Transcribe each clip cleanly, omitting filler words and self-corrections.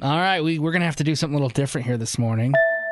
All right, we're going to have to do something a little different here this morning.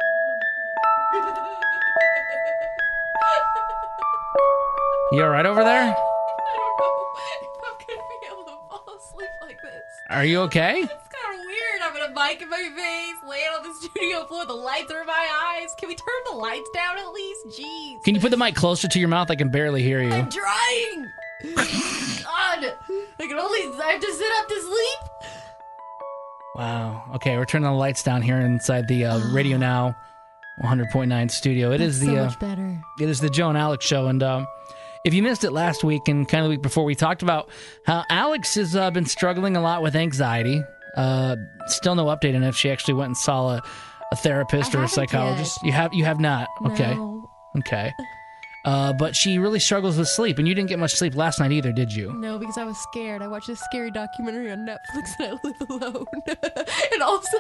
You all right over there? I don't know if I'm going to be able to fall asleep like this. Are you okay? It's kind of weird. I'm in a mic in my face, laying on the studio floor. The lights are in my eyes. Can we turn the lights down at least? Jeez. Can you put the mic closer to your mouth? I can barely hear you. I'm trying. God. I have to sit up to sleep. Wow. Okay, we're turning the lights down here inside the Radio Now 100.9 studio. It is so much better. It is the Joe and Alex show, and if you missed it last week and kind of the week before, we talked about how Alex has been struggling a lot with anxiety. Still no update on if she actually went and saw a therapist or a psychologist. Yet. You have not. Okay. No. Okay. But she really struggles with sleep, and you didn't get much sleep last night either, did you? No, because I was scared. I watched a scary documentary on Netflix and I live alone. And also,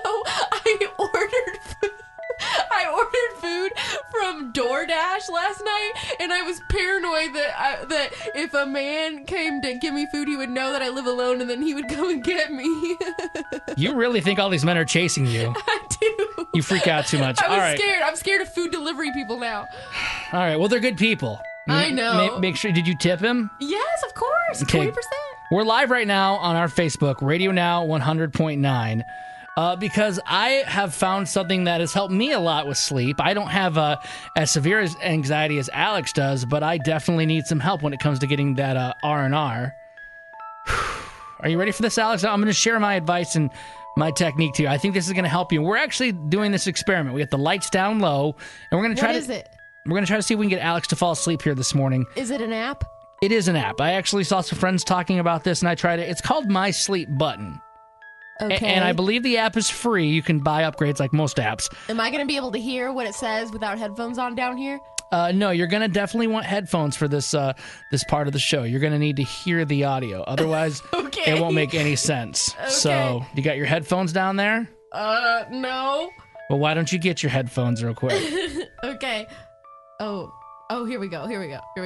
I ordered food from DoorDash last night, and I was paranoid that if a man came to give me food, he would know that I live alone, and then he would come and get me. You really think all these men are chasing you? I do. You freak out too much. I was All right. scared. I'm scared of food delivery people now. All right. Well, they're good people. I know. Make sure. Did you tip him? Yes, of course. Okay. 20%. We're live right now on our Facebook, Radio Now 100.9. Because I have found something that has helped me a lot with sleep. I don't have as severe as anxiety as Alex does, but I definitely need some help when it comes to getting that R&R. Are you ready for this, Alex? I'm going to share my advice and my technique to you. I think this is going to help you. We're actually doing this experiment. We got the lights down low, and we're going to try What is it? We're going to try to see if we can get Alex to fall asleep here this morning. Is it an app? It is an app. I actually saw some friends talking about this, and I tried it. It's called My Sleep Button. Okay. And I believe the app is free. You can buy upgrades like most apps. Am I going to be able to hear what it says without headphones on down here? No, you're going to definitely want headphones for this this part of the show. You're going to need to hear the audio. Otherwise, Okay. it won't make any sense. Okay. So, you got your headphones down there? No. Well, why don't you get your headphones real quick? Okay. Oh, here we go.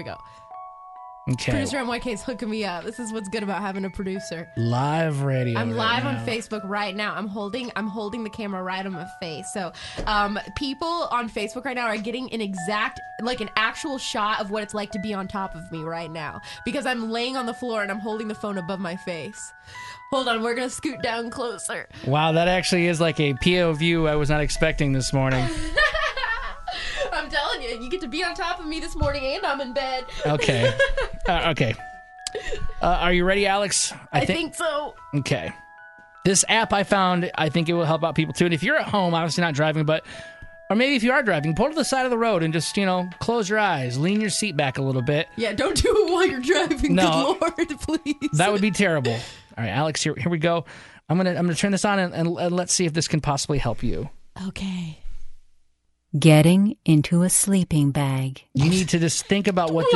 Okay. Producer MYK is hooking me up. This is what's good about having a producer. Live radio. I'm right live now. on Facebook right now. I'm holding the camera right on my face. So, people on Facebook right now are getting an actual shot of what it's like to be on top of me right now because I'm laying on the floor and I'm holding the phone above my face. Hold on, we're gonna scoot down closer. Wow, that actually is like a POV I was not expecting this morning. I'm telling you, you get to be on top of me this morning and I'm in bed. Okay. Okay. Are you ready, Alex? I think so. Okay. This app I found, I think it will help out people too. And if you're at home, obviously not driving, or maybe if you are driving, pull to the side of the road and just, close your eyes, lean your seat back a little bit. Yeah, don't do it while you're driving. No. Good Lord, please. That would be terrible. All right, Alex, here we go. I'm gonna turn this on and let's see if this can possibly help you. Okay. Getting into a sleeping bag. You need to just think about what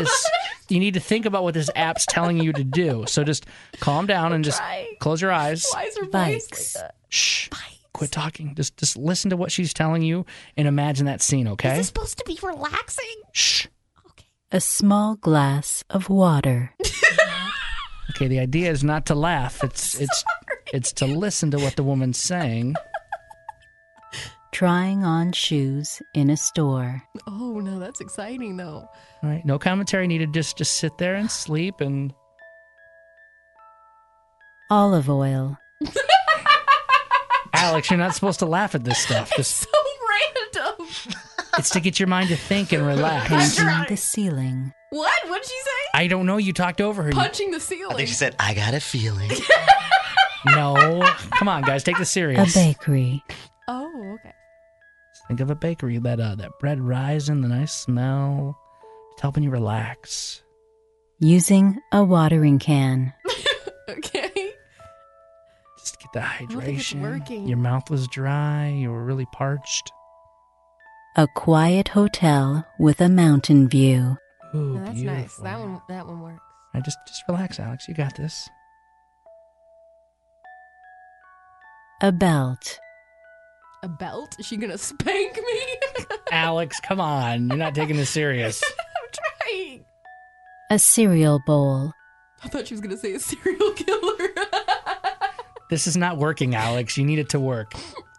this app's telling you to do. So just calm down and just trying. close your eyes. Why is her voice Bikes. like that? Shh. Quit talking. Just listen to what she's telling you and imagine that scene, okay? Is this supposed to be relaxing? Shh. Okay. A small glass of water. Okay, the idea is not to laugh. It's to listen to what the woman's saying. Trying on shoes in a store. Oh no, that's exciting though. All right, no commentary needed. Just sit there and sleep and Olive oil. Alex, you're not supposed to laugh at this stuff. It's so random. It's to get your mind to think and relax. Painting trying. the ceiling. What? What'd she say? I don't know. You talked over her. Punching the ceiling. I think she said, I got a feeling. No. Come on, guys. Take this A serious. bakery. Oh, okay. Think of a bakery. That bread rising, the nice smell. It's helping you relax. Using a watering can. Okay. Just get the don't think it's hydration. working. Your mouth was dry. You were really parched. A quiet hotel with a mountain view. Ooh, No, that's nice. beautiful. That one works. All right, just relax, Alex. You got this. A belt. A belt? Is she gonna spank me? Alex, come on. You're not taking this serious. I'm trying. A cereal bowl. I thought she was gonna say a serial killer. This is not working, Alex. You need it to work.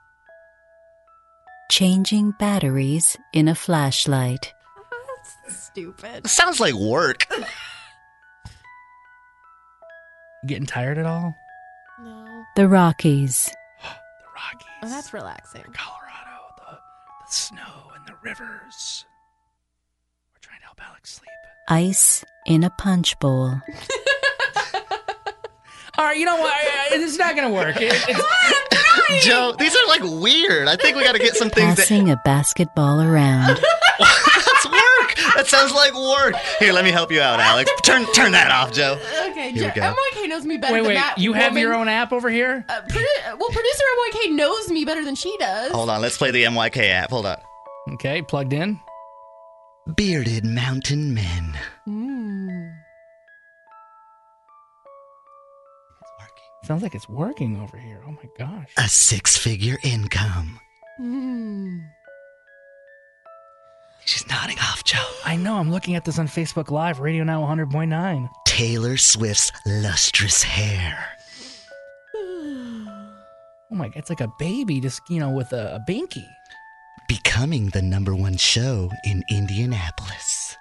Changing batteries in a flashlight. That's stupid. Sounds like work. You getting tired at all? No. The Rockies. The Rockies. Oh, that's relaxing. Colorado, the snow and the rivers. We're trying to help Alex sleep. Ice in a punch bowl. All right, you know what? It's not going to work. It's, Joe, these are like weird. I think we got to get some things that. Passing a basketball around. That's work. That sounds like work. Here, let me help you out, Alex. Turn that off, Joe. Okay, Here we go. MYK knows me better wait, than that. you have woman. your own app over here? Producer MYK knows me better than she does. Hold on, let's play the MYK app. Hold on. Okay, plugged in. Bearded mountain men. It's working. Sounds like it's working over here. Oh my gosh. A 6-figure income. She's nodding off, Joe. I know. I'm looking at this on Facebook Live, Radio Now 100.9. Taylor Swift's lustrous hair. Oh my god, it's like a baby just, with a binky. Becoming the #1 show in Indianapolis.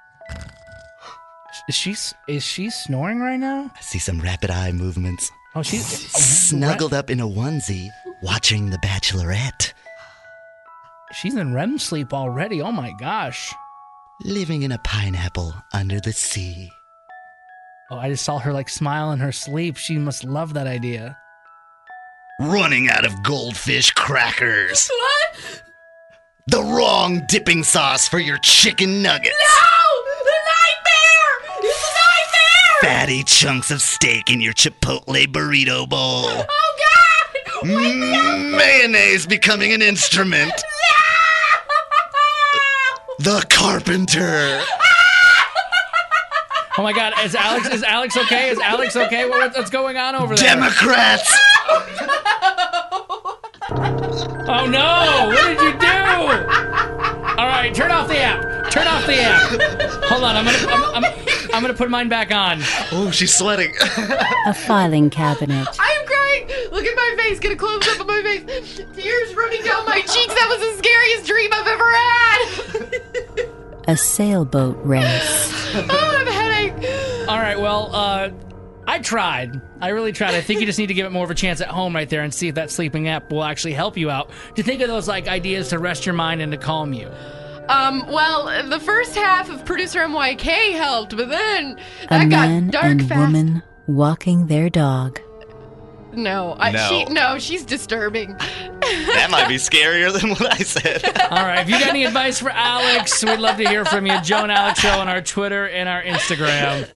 Is she snoring right now? I see some rapid eye movements. Oh, she's Snuggled up in a onesie, watching The Bachelorette. She's in REM sleep already. Oh my gosh. Living in a pineapple under the sea. Oh, I just saw her smile in her sleep. She must love that idea. Running out of goldfish crackers. What? The wrong dipping sauce for your chicken nuggets. No! The nightmare! It's a nightmare! Fatty chunks of steak in your Chipotle burrito bowl. Oh God! Wake me up! Mayonnaise becoming an instrument. The carpenter. Oh my god, is Alex okay? Is Alex okay? What's going on over there? Democrats. Oh no! What did you do? All right, turn off the app. Turn off the app. Hold on, I'm gonna put mine back on. Oh, she's sweating. A filing cabinet. I'm crying! Look at my face. Get a close up of my face. Tears running down my cheeks. That was the scariest dream I've ever had. A sailboat race. Oh, I have a headache. All right, well, I tried. I really tried. I think you just need to give it more of a chance at home right there and see if that sleeping app will actually help you out. To think of those ideas to rest your mind and to calm you. Well, the first half of Producer MYK helped, but then A that man got dark and fast. woman walking their dog. No, she's disturbing. That might be scarier than what I said. All right, if you got any advice for Alex, we'd love to hear from you. Joe and Alex Show on our Twitter and our Instagram.